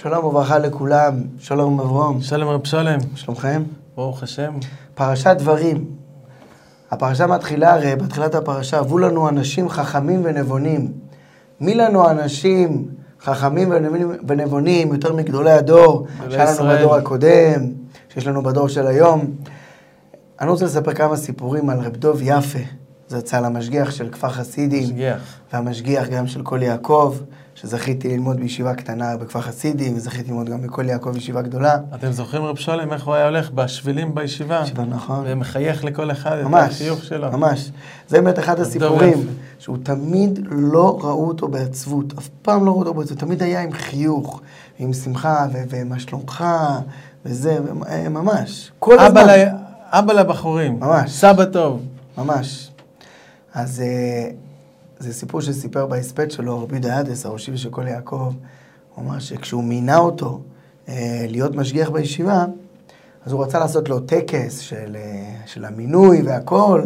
שלום וברכה לכולם, שלום אברום. שלום רב שלם. שלומכם? ברוך השם. פרשת דברים. הפרשה מתחילה, הרי בתחילת הפרשה, הבו לנו אנשים חכמים ונבונים. מי לנו אנשים חכמים ונבונים יותר מגדולי הדור, שהיה לנו בדור הקודם, שיש לנו בדור של היום. אני רוצה לספר כמה סיפורים על רב דוב יפה. זה צהל המשגיח של כפר חסידים. משגיח. והמשגיח גם של כל יעקב, שזכיתי ללמוד בישיבה קטנה בכפר חסידים, וזכיתי ללמוד גם בכל יעקב בישיבה גדולה. אתם זוכרים רב שלם איך הוא היה הולך בשבילים בישיבה? ישיבה, נכון. ומחייך לכל אחד את החיוך שלו. ממש. זה באמת אחד הסיפורים, שהוא תמיד לא ראו אותו בעצבות, אף פעם לא ראו אותו בעצבות, תמיד היה עם חיוך, עם שמחה, ומה שלומך, וזה, ממש. כל הזמן. אבא לבחורים. ממש. סבא טוב. ממש. אז זה סיפור שסיפר בהספד שלו, רבי יהודה הדס, הראשי של כל יעקב. הוא אמר שכשהוא מינה אותו להיות משגיח בישיבה, אז הוא רצה לעשות לו טקס של המינוי והכל.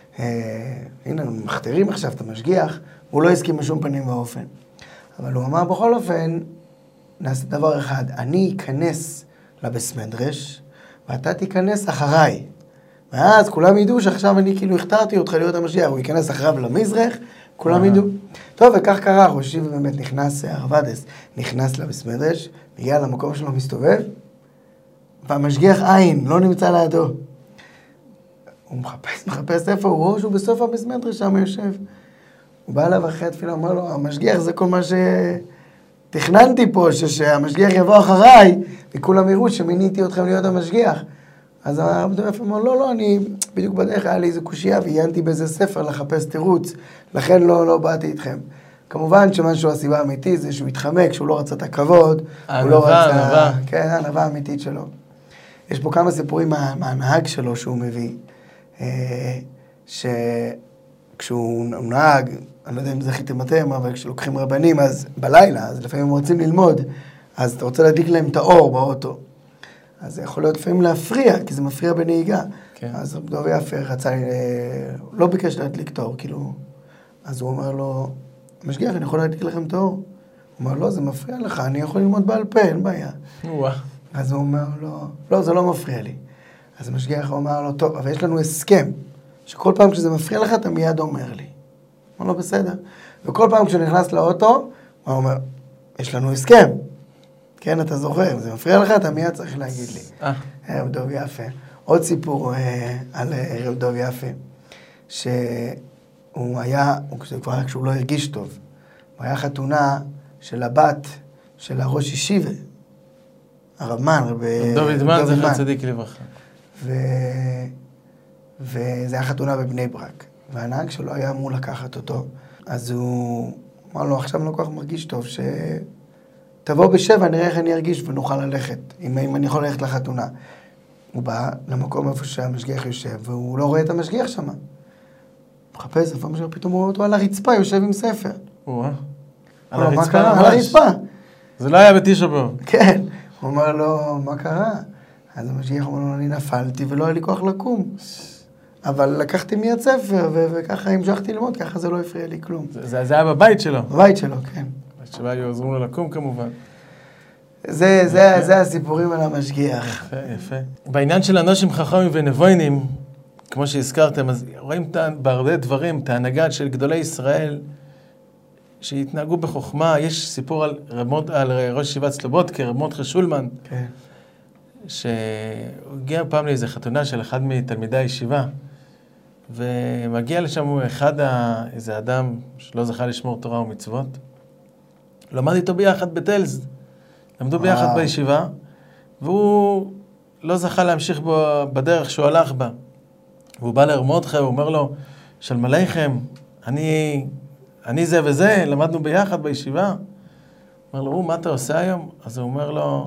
הנה, מחתרים עכשיו את המשגיח, הוא לא הסכים בשום פנים ואופן. אבל הוא אמר, בכל אופן, נעשה דבר אחד, אני אכנס לבס מדרש, ואתה תיכנס אחריי. ואז כולם ידעו שעכשיו אני כאילו הכתרתי אותך להיות המשגיח, הוא ייכנס אחריו למזרח, כולם ידעו. טוב, וכך קרה, ראשי באמת נכנס, הרב הדס, נכנס לבס מדרש, הגיע למקום שלו, מסתובב, והמשגיח אין, לא נמצא לידו. הוא מחפש איפה, הוא רואה שהוא בסוף הבס מדרש שם יושב. הוא בא אליו אחרי התפילה, אומר לו, המשגיח זה כל מה שתכננתי פה, שהמשגיח יבוא אחריי, וכולם יראו שמיניתי אתכם להיות המשגיח. אז הרב דוב יפה אמר, לא, אני בדיוק בדרך, היה לי איזו קושייה, ועיינתי באיזה ספר לחפש תירוץ, לכן לא באתי איתכם. כמובן שמשהו הסיבה האמיתית זה שהוא התחמק, שהוא לא רצה את הכבוד, הוא לא רצה... כן, הענווה האמיתית שלו. יש פה כמה סיפורים מהנהג שלו שהוא מביא, שכשהוא נהג, אני לא יודע אם זכיתם אתם, אבל כשלוקחים רבנים, אז בלילה, אז לפעמים הם רוצים ללמוד, אז אתה רוצה להדליק להם את האור באוטו. אז זה יכול להיות לפעמים להפריע, כי זה מפריע בנהיגה. כן. אז רב דוב יפה רצה, לא ביקש להדליק את האור, כאילו. אז הוא אומר לו, משגיח, אני יכול להדליק לכם את האור? הוא אומר, לא, זה מפריע לך, אני יכול ללמוד בעל פה, אין בעיה. אז הוא אומר לו, לא, זה לא מפריע לי. אז המשגיח אומר לו, טוב, אבל יש לנו הסכם, שכל פעם כשזה מפריע לך, אתה מיד אומר לי. הוא אומר לו, בסדר. וכל פעם כשהוא נכנס לאוטו, הוא אומר, יש לנו הסכם. כן, אתה זוכר, זה מפריע לך, אתה מיד צריך להגיד לי. רב דוב יפה. עוד סיפור על רב דוב יפה, שהוא היה, כשהוא לא הרגיש טוב, הוא היה חתונה של הבת של הראש ישיבה, הרב מן, רב דוד מן, זכר צדיק לברכה. וזה היה חתונה בבני ברק, והנהג שלו היה אמור לקחת אותו, אז הוא אמר לו, עכשיו לא כל כך מרגיש טוב, תבוא בשבע, נראה איך אני ארגיש ונוכל ללכת, אם אני יכול ללכת לחתונה. הוא בא למקום איפה שהמשגיח יושב, והוא לא רואה את המשגיח שם. מחפש, איפה המשגיח, פתאום הוא רואה אותו על הרצפה, יושב עם ספר. על הרצפה מה קרה? על הרצפה. זה לא היה בתשעה באב. כן. הוא אומר לו, מה קרה? אז המשגיח אומר לו, אני נפלתי ולא היה לי כוח לקום. אבל לקחתי מיד ספר, וככה המשכתי ללמוד, ככה זה לא הפריע לי כלום. זה היה בבית שלו. בבית שלו, כן. שבה היו עוזרים לו לקום כמובן. זה הסיפורים על המשגיח. יפה, יפה. בעניין של אנשים חכמים ונבונים, כמו שהזכרתם, אז רואים בהרבה דברים, את ההנהגה של גדולי ישראל, שהתנהגו בחוכמה. יש סיפור על ראש ישיבת סלובודקה, רב מרדכי שולמן, כן. שהוא הגיע פעם לאיזו חתונה של אחד מתלמידי הישיבה, ומגיע לשם איזה אדם שלא זכה לשמור תורה ומצוות, למד איתו ביחד בטלז, למדו ביחד בישיבה, והוא לא זכה להמשיך בדרך שהוא הלך בה. והוא בא לרב מרדכי, הוא אומר לו, שלום עליכם, אני זה וזה, למדנו ביחד בישיבה. אומר לו, מה אתה עושה היום? אז הוא אומר לו,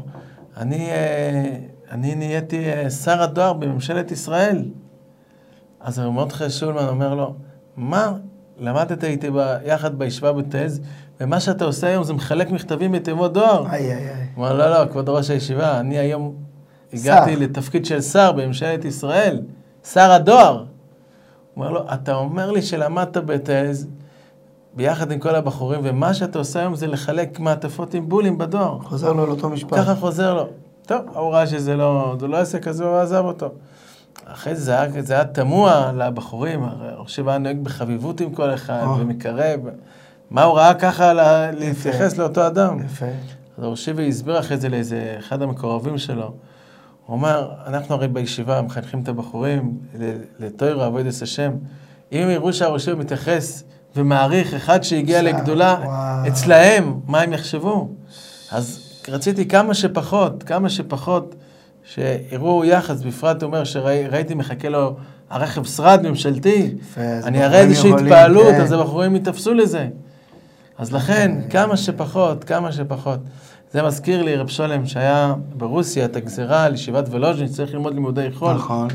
אני נהייתי שר הדואר בממשלת ישראל. אז רב מרדכי שולמן אומר לו, מה? למדת איתי יחד בישיבה בטלז, ומה שאתה עושה היום זה מחלק מכתבים בתיבות דואר. הוא אומר, לא, כבוד ראש הישיבה, אני היום הגעתי לתפקיד של שר בממשלת ישראל, שר הדואר. הוא אומר לו, אתה אומר לי שלמדת בטלז, ביחד עם כל הבחורים, ומה שאתה עושה היום זה לחלק מעטפות עם בולים בדואר. חוזר לו לאותו משפט. ככה חוזר לו. טוב, הוא ראה שזה לא עסק, אז הוא עזב אותו. אחרי זה היה תמוה לבחורים, הרשיב היה נוהג בחביבות עם כל אחד, ומקרב. מה הוא ראה ככה להתייחס לאותו אדם? יפה. אז הרשיב הסביר אחרי זה לאיזה אחד המקורבים שלו. הוא אומר, אנחנו הרי בישיבה מחנכים את הבחורים לתוירה, עבודת השם. אם הם יראו שהרשיב מתייחס ומעריך אחד שהגיע לגדולה אצלהם, מה הם יחשבו? אז רציתי כמה שפחות שיראו יחס, בפרט הוא אומר שראיתי מחכה לו הרכב שרד ממשלתי, אני אראה איזושהי התפעלות, אז הבחורים יתפסו לזה. אז לכן, כמה שפחות. זה מזכיר לי רב שולם שהיה ברוסיה, את הגזירה על ישיבת וולוז'ין, שצריך ללמוד לימודי חול. נכון.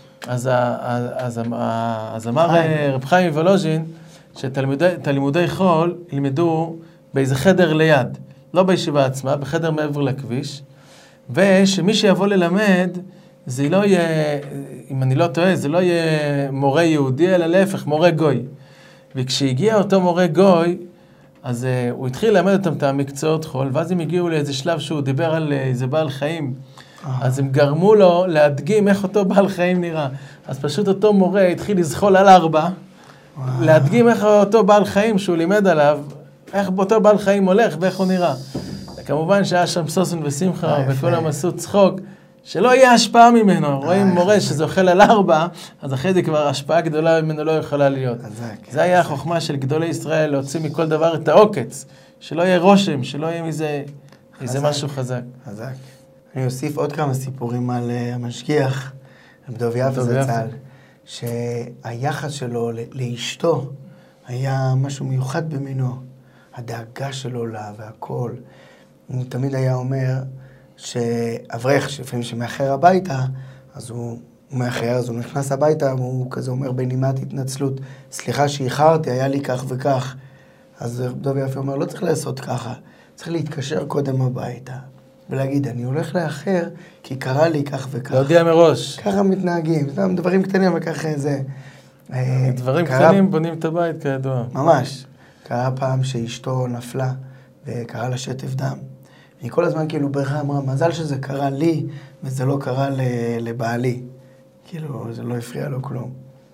אז אמר רב חיים וולוז'ין, שאת הלימודי חול ילמדו באיזה חדר ליד, לא בישיבה עצמה, בחדר מעבר לכביש, ושמי שיבוא ללמד, זה לא יהיה, אם אני לא טועה, זה לא יהיה מורה יהודי, אלא להפך, מורה גוי. וכשהגיע אותו מורה גוי, אז הוא התחיל ללמד אותם את המקצועות חול, ואז הם הגיעו לאיזה שלב שהוא דיבר על איזה בעל חיים, אז הם גרמו לו להדגים איך אותו בעל חיים נראה. אז פשוט אותו מורה התחיל לזחול על 4, להדגים איך אותו בעל חיים שהוא לימד עליו, איך אותו בעל חיים הולך ואיך הוא נראה. כמובן שהיה שם סוסון ושמחה, וכולם עשו צחוק, שלא יהיה השפעה ממנו. רואים מורה שזוחל על 4, אז אחרי זה כבר השפעה גדולה ממנו לא יכולה להיות. זה היה החוכמה של גדולי ישראל, להוציא מכל דבר את העוקץ, שלא יהיה רושם, שלא יהיה מזה משהו חזק. חזק. אני אוסיף עוד כמה סיפורים על המשגיח, על דוב יפה זצ"ל, שהיחס שלו לאשתו היה משהו מיוחד במינו. הדאגה שלו לה והכל. הוא תמיד היה אומר שאברך, שלפעמים שמאחר הביתה, אז הוא מאחר, אז הוא נכנס הביתה, והוא כזה אומר בנימת התנצלות, סליחה שאיחרתי, היה לי כך וכך. אז דוב יפה אומר, לא צריך לעשות ככה, צריך להתקשר קודם הביתה, ולהגיד, אני הולך לאחר, כי קרה לי כך וכך. להודיע מראש. ככה מתנהגים, דברים קטנים, אבל ככה זה. דברים קטנים בונים את הבית כידוע. ממש. קרה פעם שאשתו נפלה, וקרה לה שטף דם. היא כל הזמן כאילו ברכה אמרה, מזל שזה קרה לי, וזה לא קרה לבעלי. כאילו, זה לא הפריע לו כלום.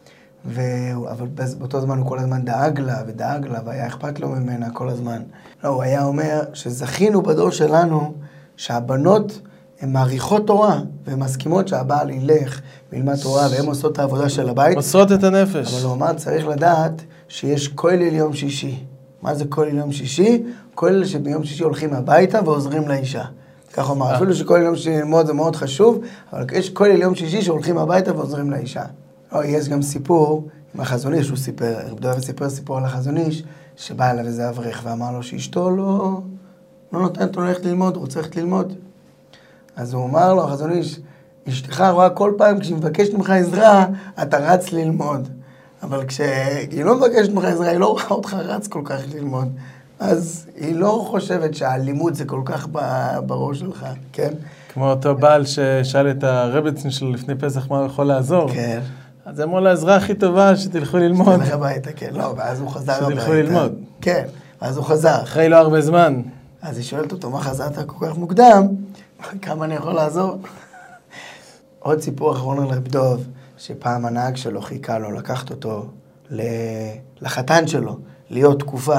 אבל באותו זמן הוא כל הזמן דאג לה, והיה אכפת לו ממנה כל הזמן. לא, הוא היה אומר שזכינו בדור שלנו, שהבנות הן מעריכות תורה, והן מסכימות שהבעל ילך וילמד תורה, והן עושות את העבודה של הבית. עושות את הנפש. אבל הוא אמר, צריך לדעת שיש כולל יום שישי. מה זה כולל יום שישי? כולל שביום שישי הולכים הביתה ועוזרים לאישה. כך הוא אמר, אפילו שכולל יום שישי ללמוד זה מאוד חשוב, אבל יש כולל יום שישי שהולכים הביתה ועוזרים לאישה. יש גם סיפור עם החזון איש, הוא סיפר, רב דוב סיפר סיפור על החזון איש, שבא אליו איזה אברך ואמר לו שאשתו לא נותנת לו ללכת ללמוד, הוא רוצה ללכת ללמוד. אז הוא אמר לו, החזון איש, אשתך רואה כל פעם כשהיא מבקשת ממך עזרה, אתה רץ ללמוד. אבל כשהיא לא מבקשת ממך עזרה, היא לא רואה אותך רץ כל כך ללמוד. אז היא לא חושבת שהלימוד זה כל כך בראש שלך, כן? כמו אותו בעל ששאל את הרבצן שלו לפני פסח מה הוא יכול לעזור. כן. אז אמרו לה, העזרה הכי טובה שתלכו ללמוד. שתלך הביתה, כן. לא, ואז הוא חזר הביתה. שתלכו ללמוד. כן, ואז הוא חזר. אחרי לא הרבה זמן. אז היא שואלת אותו, מה חזרת כל כך מוקדם? כמה אני יכול לעזור? עוד סיפור אחרון על רב דוב, שפעם הנהג שלו חיכה לו, לקחת אותו לחתן שלו, להיות תקופה.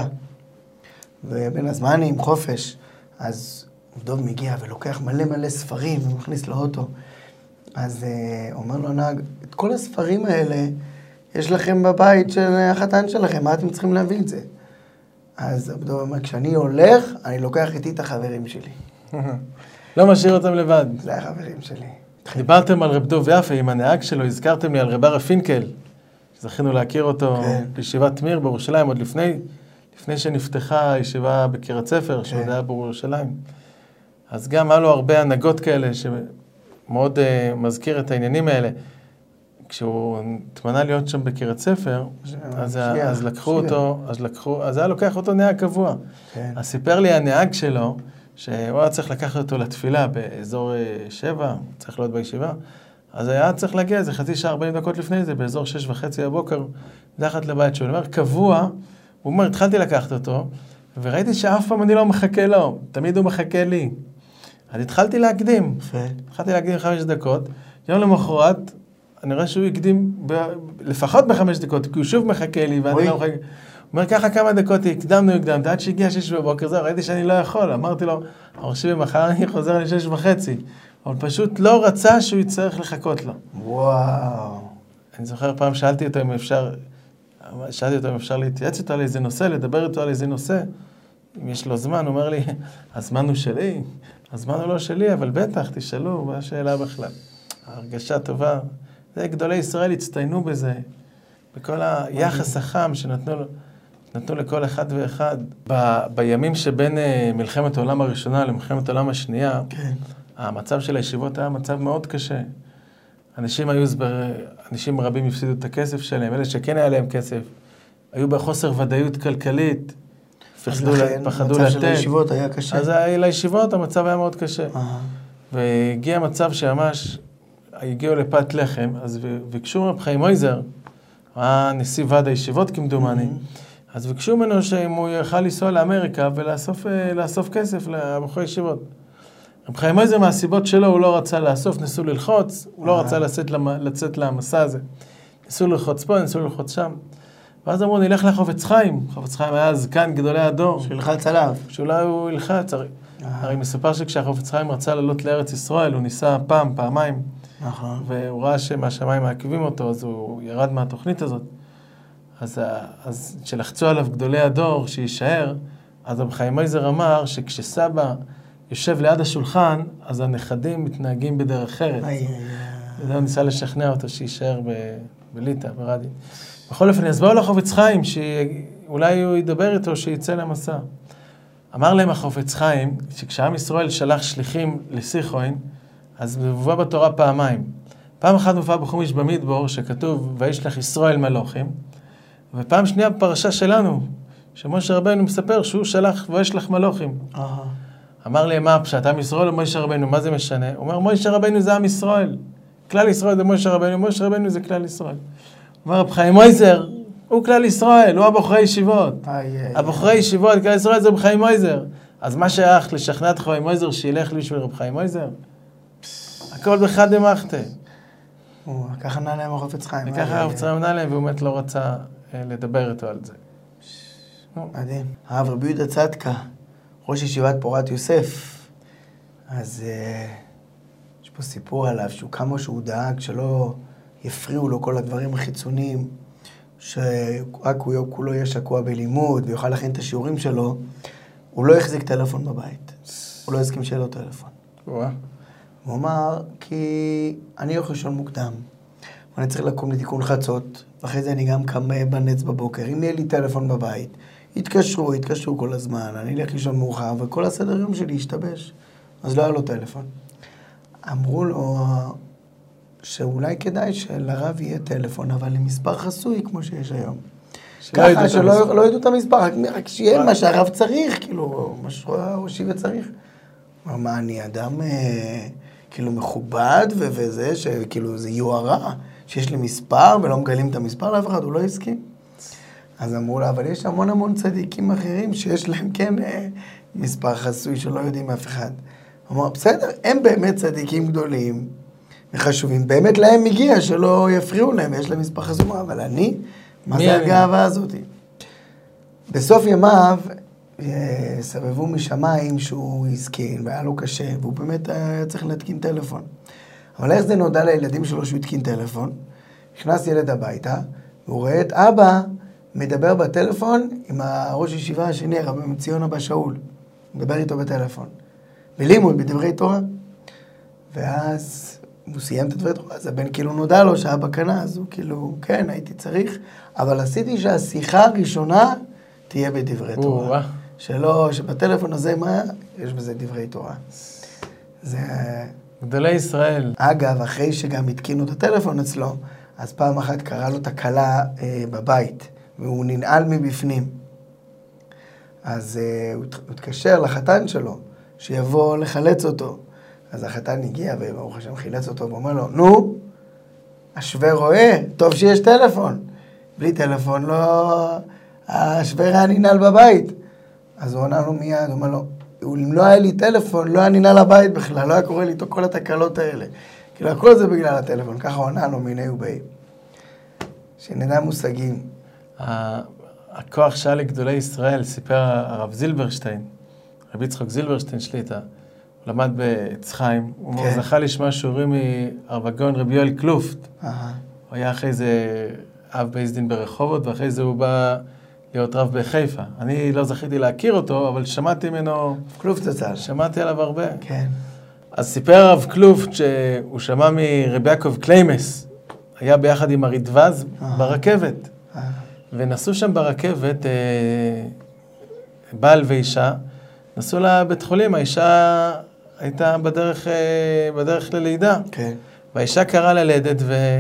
ובין הזמנים, חופש, אז דוב מגיע ולוקח מלא ספרים ומכניס לאוטו. אז אומר לו הנהג, את כל הספרים האלה יש לכם בבית של החתן שלכם, מה אתם צריכים להביא את זה? אז דוב אומר, כשאני הולך, אני לוקח איתי את החברים שלי. לא משאיר אותם לבד. זה החברים שלי. דיברתם על רב דוב יפה, עם הנהג שלו, הזכרתם לי על רב הרב פינקל, שזכינו להכיר אותו בישיבת מיר בירושלים, עוד לפני שנפתחה הישיבה בקריית ספר, שעוד היה בירושלים. אז גם היה לו הרבה הנהגות כאלה, שמאוד מזכיר את העניינים האלה. כשהוא התמנה להיות שם בקריית ספר, אז לקחו אותו, אז היה לוקח אותו נהג קבוע. אז סיפר לי הנהג שלו, שהוא היה צריך לקחת אותו לתפילה באזור 7, צריך להיות בישיבה, אז היה צריך להגיע איזה חצי שעה 40 דקות לפני זה, באזור 6:30 הבוקר, מתחת לבית שלו. אומר, קבוע, הוא אומר, התחלתי לקחת אותו, וראיתי שאף פעם אני לא מחכה לו, תמיד הוא מחכה לי. אז התחלתי להקדים. התחלתי להקדים 5 דקות. יום למחרת, אני רואה שהוא הקדים לפחות ב5 דקות, כי הוא שוב מחכה לי, ואני לא מחכה. הוא אומר, ככה כמה דקות הקדמנו, עד שהגיע 6 בבוקר, זהו, ראיתי שאני לא יכול. אמרתי לו, הרשיבי, מחר אני חוזר ל6:30. אבל פשוט לא רצה שהוא יצטרך לחכות לו. וואו. אני זוכר פעם שאלתי אותו אם אפשר להתייעץ איתו על איזה נושא, לדבר איתו על איזה נושא. אם יש לו זמן, הוא אומר לי, הזמן הוא שלי, הזמן הוא לא שלי, אבל בטח, תשאלו, מה השאלה בכלל? ההרגשה טובה. זה גדולי ישראל הצטיינו בזה, בכל היחס החם שנתנו לכל אחד ואחד. בימים שבין מלחמת העולם הראשונה למלחמת העולם השנייה, כן. המצב של הישיבות היה מצב מאוד קשה. אנשים רבים הפסידו את הכסף שלהם, אלה שכן היה להם כסף, היו בחוסר ודאיות כלכלית, פחדו לתת. המצב של הישיבות היה קשה. אז לישיבות המצב היה מאוד קשה. והגיע מצב שממש הגיעו לפת לחם, אז ביקשו רב חיים מויזר, נשיא ועד הישיבות כמדומני, אז ביקשו ממנו שאם הוא יוכל לנסוע לאמריקה ולאסוף כסף לבחורי ישיבות. רב חיים מויזר מהסיבות שלו, הוא לא רצה לאסוף, ניסו ללחוץ, הוא לא רצה לצאת למסע הזה. ניסו ללחוץ פה, ניסו ללחוץ שם. ואז אמרו, נלך לחפץ חיים. חפץ חיים היה זקן גדולי הדור. שילחץ עליו. שאולי הוא ילחץ. הרי מסופר שכשהחפץ חיים רצה לעלות לארץ ישראל, הוא ניסה פעמיים. נכון. והוא ראה שמהשמיים מעכבים אותו, אז הוא ירד מהתוכנית הזאת. אז כשלחצו עליו גדולי הדור שישאר, אז רב חיים מויזר אמר שכשסבא יושב ליד השולחן, אז הנכדים מתנהגים בדרך אחרת. וזה הוא ניסה לשכנע אותו שישאר בליטא, ברדין. בכל אופן, אז באו לחפץ חיים, שאולי הוא ידבר איתו, שיצא למסע. אמר להם החפץ חיים, שכשעם ישראל שלח שליחים לסיחוין, אז מבואה בתורה פעמיים. פעם אחת מבואה בחומש במדבור, שכתוב, וישלח ישראל מלוכים, ופעם שנייה בפרשה שלנו, שמשה רבנו מספר שהוא שלח וישלח מלוכים. אמר לי, מה הפשט, עם ישראל או משה רבנו, מה זה משנה? הוא אומר, משה רבנו זה עם ישראל. כלל ישראל זה משה רבנו, משה רבנו זה כלל ישראל. הוא אומר, רב חיים מויזר, הוא כלל ישראל, הוא הבוחרי ישיבות. הבוחרי ישיבות, כלל ישראל זה רב חיים מויזר. אז מה שייך לשכנע את חיים מויזר שילך בשביל רב חיים מויזר? הכל בחד דמחתה. ככה ענה להם החפץ חיים. וככה החפץ חיים ענה להם, והוא באמת לא רצה לדבר איתו על זה. מדהים. הרב רבי יהודה צדקה, ראש ישיבת פורת יוסף, אז יש פה סיפור עליו, כמה שהוא דאג שלא יפריעו לו כל הדברים החיצוניים, שרק הוא כולו יהיה שקוע בלימוד ויוכל להכין את השיעורים שלו, הוא לא החזיק טלפון בבית. הוא לא הסכים שיהיה לו טלפון. הוא אמר, כי אני הולך לישון מוקדם, ואני צריך לקום לתיקון חצות, ואחרי זה אני גם קם בנץ בבוקר. אם יהיה לי טלפון בבית, התקשרו כל הזמן, אני אלך לישון מאוחר, וכל הסדר יום שלי ישתבש. אז לא היה לו טלפון. אמרו לו שאולי כדאי שלרב יהיה טלפון, אבל למספר חסוי כמו שיש היום. ככה שלא ידעו את המספר, רק שיהיה מה שהרב צריך, כאילו, מה שראשי וצריך. מה, אני אדם כאילו מכובד וזה, שכאילו זה יוהרה, שיש לי מספר ולא מגלים את המספר לאף אחד, הוא לא הסכים. אז אמרו לה, אבל יש המון צדיקים אחרים שיש להם כן מספר חסוי שלא יודעים אף אחד. אמרו, בסדר, הם באמת צדיקים גדולים וחשובים, באמת להם מגיע שלא יפריעו להם, יש להם מספר חסוי, אבל אני, מה זה הגאווה הזאת? בסוף ימיו, סבבו משמיים שהוא הזקין, והיה לו קשה, והוא באמת היה צריך להתקין טלפון. אבל איך זה נודע לילדים שלו שהוא התקין טלפון? נכנס ילד הביתה, והוא רואה את אבא מדבר בטלפון עם הראש ישיבה השני, הרב ציון אבא שאול. מדבר איתו בטלפון. בלימוד, בדברי תורה. ואז הוא סיים את דברי תורה, אז הבן כאילו נודע לו שאבא קנה, אז הוא כאילו, כן, הייתי צריך, אבל עשיתי שהשיחה הראשונה תהיה בדברי תורה. שלא, שבטלפון הזה, מה? יש בזה דברי תורה. זה... גדולי ישראל. אגב, אחרי שגם התקינו את הטלפון אצלו, אז פעם אחת קרא לו תקלה בבית, והוא ננעל מבפנים. אז הוא התקשר לחתן שלו, שיבוא לחלץ אותו. אז החתן הגיע, וברוך השם חילץ אותו, ואומר לו, נו, השווה רואה, טוב שיש טלפון. בלי טלפון לא... השוור היה ננעל בבית. אז הוא עונה לו מיד, הוא אומר לו, אם לא היה לי טלפון, לא היה ננעל הבית בכלל, לא היה קורה לי איתו כל התקלות האלה. כאילו, הכל זה בגלל הטלפון, ככה הוא עונה לו מיני ובי. שנדע מושגים. הכוח שהיה לגדולי ישראל, סיפר הרב זילברשטיין, רבי יצחק זילברשטיין שליטה, הוא למד בצחיים, הוא זכה לשמוע שיעורים מהרב הגאון רבי יואל קלופט. הוא היה אחרי זה אב בייס דין ברחובות, ואחרי זה הוא בא להיות רב בחיפה. אני לא זכיתי להכיר אותו, אבל שמעתי ממנו... קלופט זצ"ל. שמעתי עליו הרבה. כן. אז סיפר הרב קלופט שהוא שמע מרבי יעקב קליימס, היה ביחד עם הרדווז ברכבת. ונסעו שם ברכבת, בעל ואישה, נסעו לבית חולים, האישה הייתה בדרך ללידה. כן. והאישה קראה ללדת,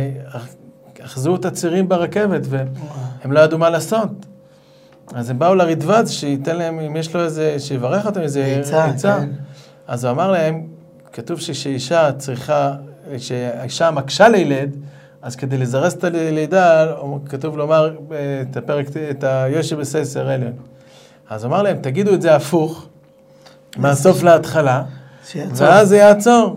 ואחזו את הצירים ברכבת, והם לא ידעו מה לעשות. אז הם באו לרדווז, שייתן להם, אם יש לו איזה, שיברך אותם, איזה עצה. כן. אז הוא אמר להם, כתוב שאישה צריכה, שהאישה מקשה לילד, אז כדי לזרז את הלידה, כתוב לומר את הפרק, את היושב בססר עליון. אז אמר להם, תגידו את זה הפוך, מהסוף להתחלה, ואז זה יעצור.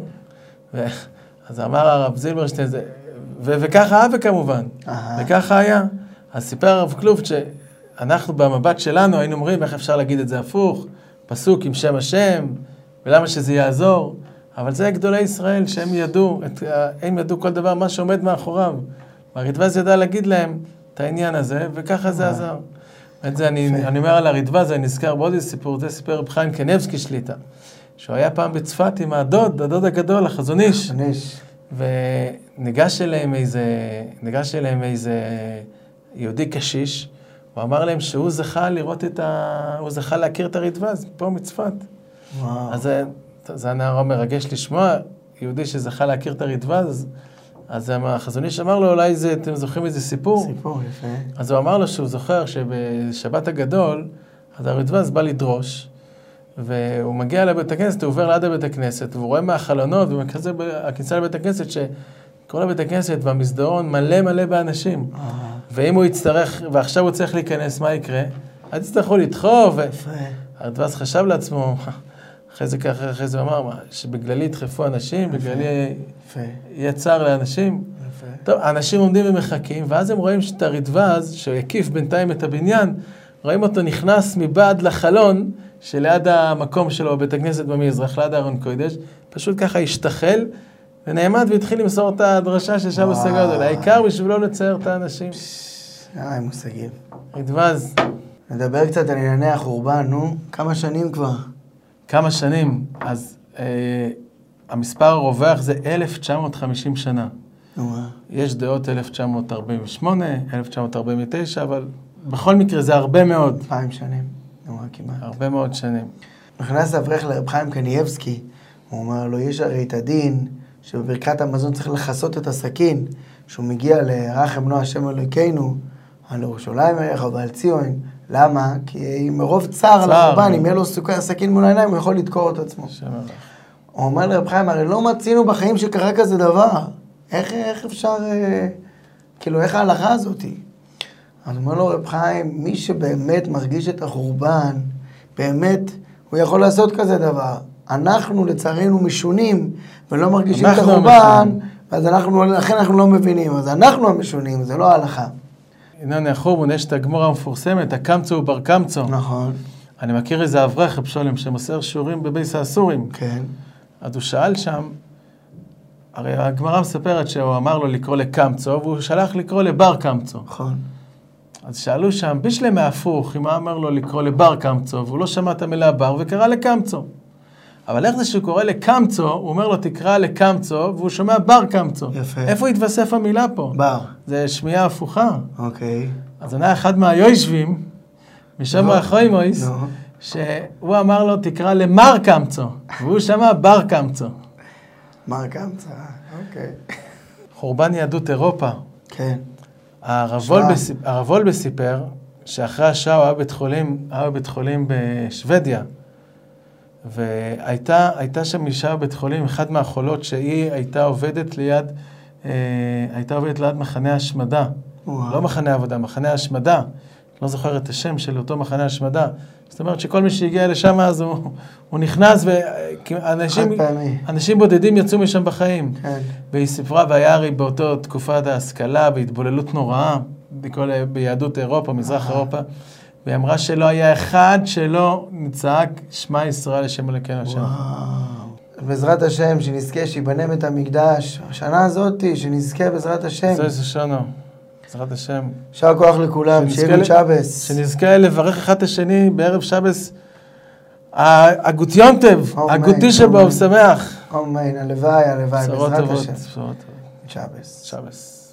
אז אמר הרב זילברשטיין, וככה היה וכמובן, וככה היה. אז סיפר הרב קלופט שאנחנו במבט שלנו היינו אומרים איך אפשר להגיד את זה הפוך, פסוק עם שם השם, ולמה שזה יעזור. אבל זה גדולי ישראל שהם ידעו, הם ידעו כל דבר מה שעומד מאחוריו. והרדווז ידע להגיד להם את העניין הזה, וככה זה עזר. את זה אני אומר על הרדווז, אני נזכר בעוד איזה סיפור, זה סיפר רב חיים קניבסקי שליטה, שהוא היה פעם בצפת עם הדוד הגדול, החזון איש. וניגש אליהם איזה יהודי קשיש, הוא אמר להם שהוא זכה לראות הוא זכה להכיר את הרדווז, פה מצפת. אז זה הנער מרגש לשמוע, יהודי שזכה להכיר את הרדווז, אז החזון איש אמר לו, אולי אתם זוכרים איזה סיפור? סיפור, יפה. אז הוא אמר לו שהוא זוכר שבשבת הגדול, אז הרדווז בא לדרוש, והוא מגיע לבית הכנסת, הוא עובר ליד בית הכנסת, והוא רואה מהחלונות, ומכזה הכניסה לבית הכנסת, שכל הבית הכנסת והמסדרון מלא באנשים. ואם הוא יצטרך, ועכשיו הוא צריך להיכנס, מה יקרה? אז יצטרכו לדחוף, והרדווז חשב לעצמו, אחרי זה הוא אמר, שבגללי ידחפו אנשים, בגללי יהיה צער לאנשים. טוב, האנשים עומדים ומחכים, ואז הם רואים שאת הרדווז, שהקיף בינתיים את הבניין, רואים אותו נכנס מבעד לחלון, שליד המקום שלו, בית הכנסת במזרח, ליד ארון קודש, פשוט ככה השתחל, ונעמד והתחיל למסור את הדרשה של שבת סגדול. העיקר בשבילו לצייר את האנשים. מושגים. רדווז. נדבר קצת על ענייני החורבן, נו, כמה שנים כבר? כמה שנים, אז המספר הרווח זה 1950 שנה. יש דעות 1948, 1949, אבל בכל מקרה זה הרבה מאוד. 2,000 שנים, כמעט. הרבה מאוד שנים. נכנס אברך לרב חיים קניבסקי, הוא אומר לו, יש הרי את הדין שבברכת המזון צריך לחסות את הסכין, שהוא מגיע לרחם נוע השם אלוקינו, על ירושלים עליך ועל ציון. למה? כי מרוב צער על החורבן, אם יהיה לו סכין מול העיניים, הוא יכול לדקור את עצמו. הוא אומר לרב חיים, הרי לא מצינו בחיים שקרה כזה דבר. איך אפשר, כאילו, איך ההלכה הזאת? אז הוא אומר לו רב חיים, מי שבאמת מרגיש את החורבן, באמת, הוא יכול לעשות כזה דבר. אנחנו לצערנו משונים, ולא מרגישים את החורבן, אז לכן אנחנו לא מבינים. אז אנחנו המשונים, זה לא ההלכה. הנה החורבן, יש את הגמרא המפורסמת, הקמצו ובר קמצו. נכון. אני מכיר איזה אברך רב שולם שמוסר שיעורים בבייס האסורים. כן. אז הוא שאל שם, הרי הגמרא מספרת שהוא אמר לו לקרוא לקמצו, והוא שלח לקרוא לבר קמצו. נכון. אז שאלו שם, בשלם מהפוך, אם הוא אמר לו לקרוא לבר קמצו, והוא לא שמע את המילה בר וקרא לקמצו. אבל איך זה שהוא קורא לקמצו, הוא אומר לו תקרא לקמצו, והוא שומע בר קמצו. יפה. איפה התווסף המילה פה? בר. זה שמיעה הפוכה. אוקיי. אז היה אחד מהיושבים, משם האחוי מויס, שהוא אמר לו תקרא למר קמצו, והוא שמע בר קמצו. מר קמצו, אוקיי. חורבן יהדות אירופה. כן. הרב וולבה סיפר שאחרי השואה הוא היה בית חולים בשוודיה, והייתה שם אישה בבית חולים, אחת מהחולות שהיא הייתה עובדת ליד מחנה השמדה. לא מחנה עבודה, מחנה השמדה. לא זוכר את השם של אותו מחנה השמדה. זאת אומרת שכל מי שהגיע לשם אז הוא נכנס, ואנשים בודדים יצאו משם בחיים. כן. והיא סיפרה, והיה הרי באותו תקופת ההשכלה והתבוללות נוראה, ביהדות אירופה, מזרח אירופה, והיא אמרה שלא היה אחד שלא נצעק שמע ישראל לשם אלוקינו השם. בעזרת השם, שנזכה שיבנה בית המקדש, השנה הזאת, שנזכה בעזרת השם. זה שנו, בעזרת השם. יישר כוח לכולם, שיהיה גוד שבס. שנזכה לברך אחד את השני בערב שבס, הגוטיונטב, הגותי שבו, שמח. אמן, הלוואי, בעזרת השם. בשורות טובות. שבס. שבס.